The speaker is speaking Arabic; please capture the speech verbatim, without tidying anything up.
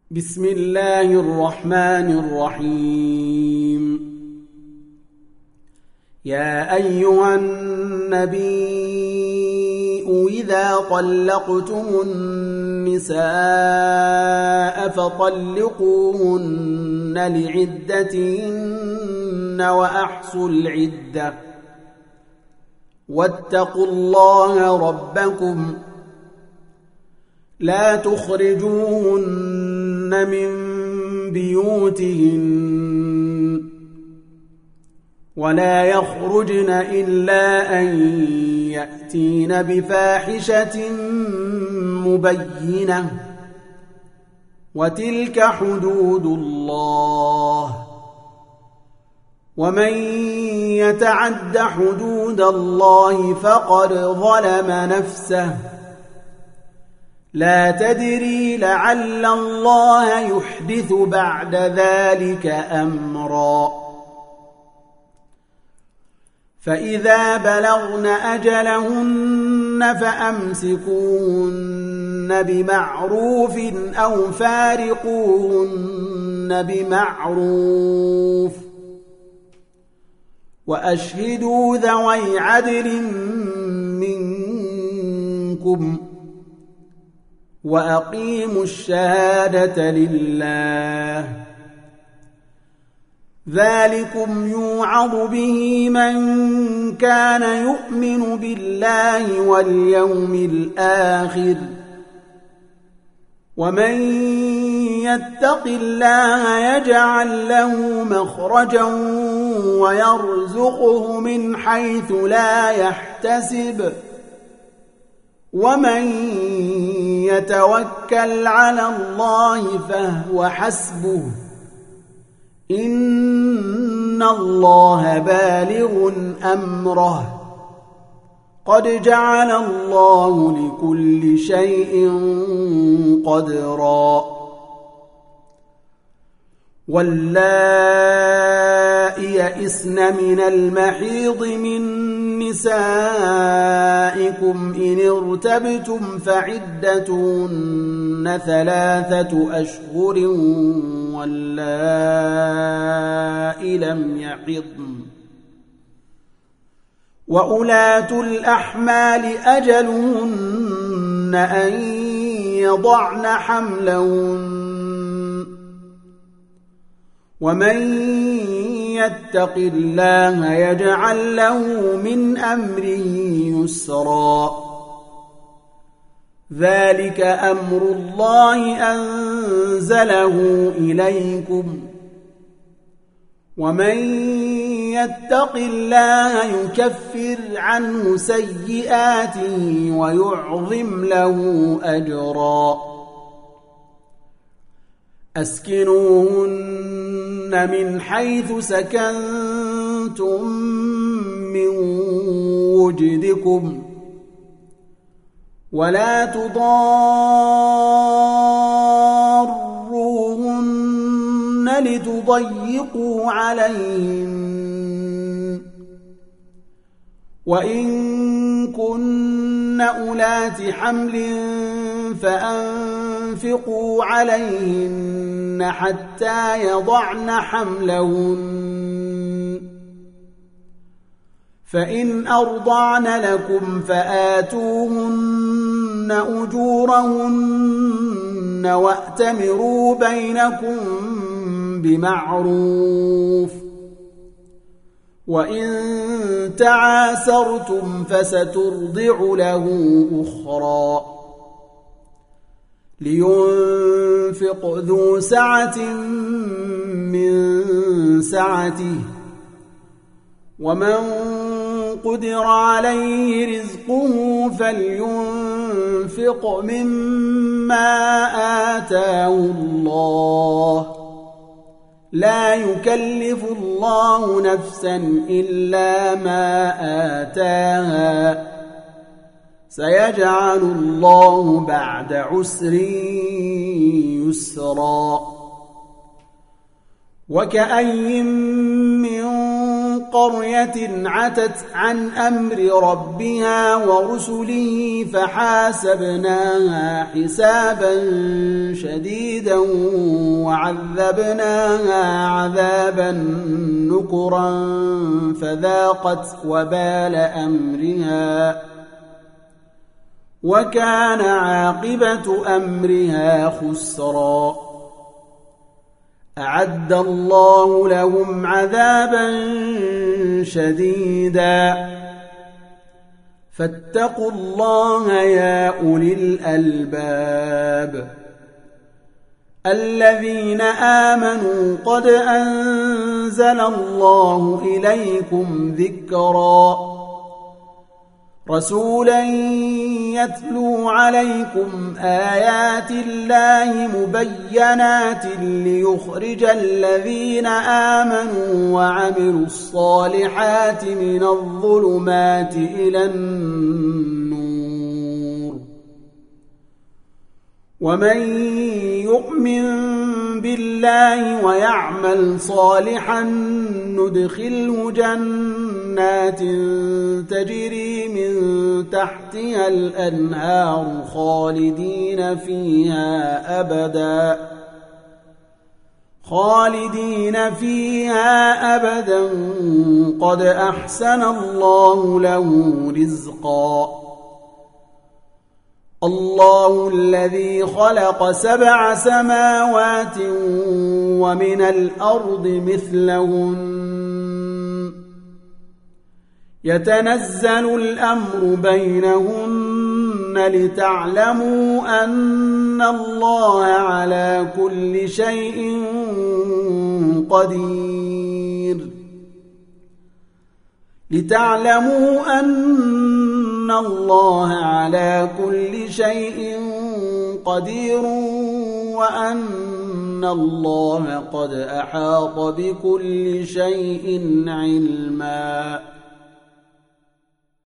بسم الله الرحمن الرحيم. يا أيها النبي إذا طلقتم النساء فطلقوهن لعدتهن وأحصوا العدة واتقوا الله ربكم لا تخرجوهن من بيوتهن ولا يخرجن إلا أن يأتين بفاحشة مبينة وتلك حدود الله ومن يتعد حدود الله فقد ظلم نفسه لا تدري لعل الله يحدث بعد ذلك أمرا. فإذا بلغن أجلهن فأمسكوهن بمعروف أو فارقوهن بمعروف وأشهدوا ذوي عدل منكم وأقيموا الشهادة لله ذلكم يوعظ به من كان يؤمن بالله واليوم الآخر ومن يتق الله يجعل له مخرجا ويرزقه من حيث لا يحتسب ومن يتوكل على الله فهو حسبه إن الله بالغ أمره قد جعل الله لكل شيء قدرا. واللائي يئسن من المحيض من نسائكم إن ارتبتم فعدتهن ثلاثة أشهر واللائي لم يحضن وأولاة الأحمال أجلهن أن يضعن حملهن ومن يتق الله يجعل له من أمره يسرا ذلك أمر الله أنزله إليكم ومن يتق الله يكفر عنه سيئاته ويعظم له أجرا. أسكنوهن من حيث سكنتم من وجدكم ولا تضاروهن لتضيقوا عليهن وإن كن أولات حمل فأنفقوا عليهن حتى يضعن حملهن فإن أرضعن لكم فآتوهن أجورهن وأتمروا بينكم بمعروف وإن تعاسرتم فسترضع له أخرى لينفق ذو سعة من سعته ومن قدر عليه رزقه فلينفق مما آتاه الله لا يكلف الله نفسا إلا ما آتاها سيجعل الله بعد عسر يسرا. وكأي من قرية عتت عن أمر ربها ورسله فحاسبناها حسابا شديدا وعذبناها عذابا نكرا فذاقت وبال أمرها وكان عاقبة أمرها خسرا. أعد الله لهم عذابا شديدا فاتقوا الله يا أولي الألباب الذين آمنوا قد أنزل الله إليكم ذكرا رسولا يتلو عليكم آيات الله مبينات ليخرج الذين آمنوا وعملوا الصالحات من الظلمات إلى النور ومن يؤمن بالله ويعمل صالحا ندخله جنات تجري من تحتها الأنهار خالدين فيها أبدا خالدين فيها أبدا قد أحسن الله له رزقا. الله الذي خلق سبع سماوات ومن الأرض مثلهن يتنزل الأمر بينهن لتعلموا أن الله على كل شيء قدير لتعلموا أن الله على كل شيء قدير وأن الله قد أحاط بكل شيء علما.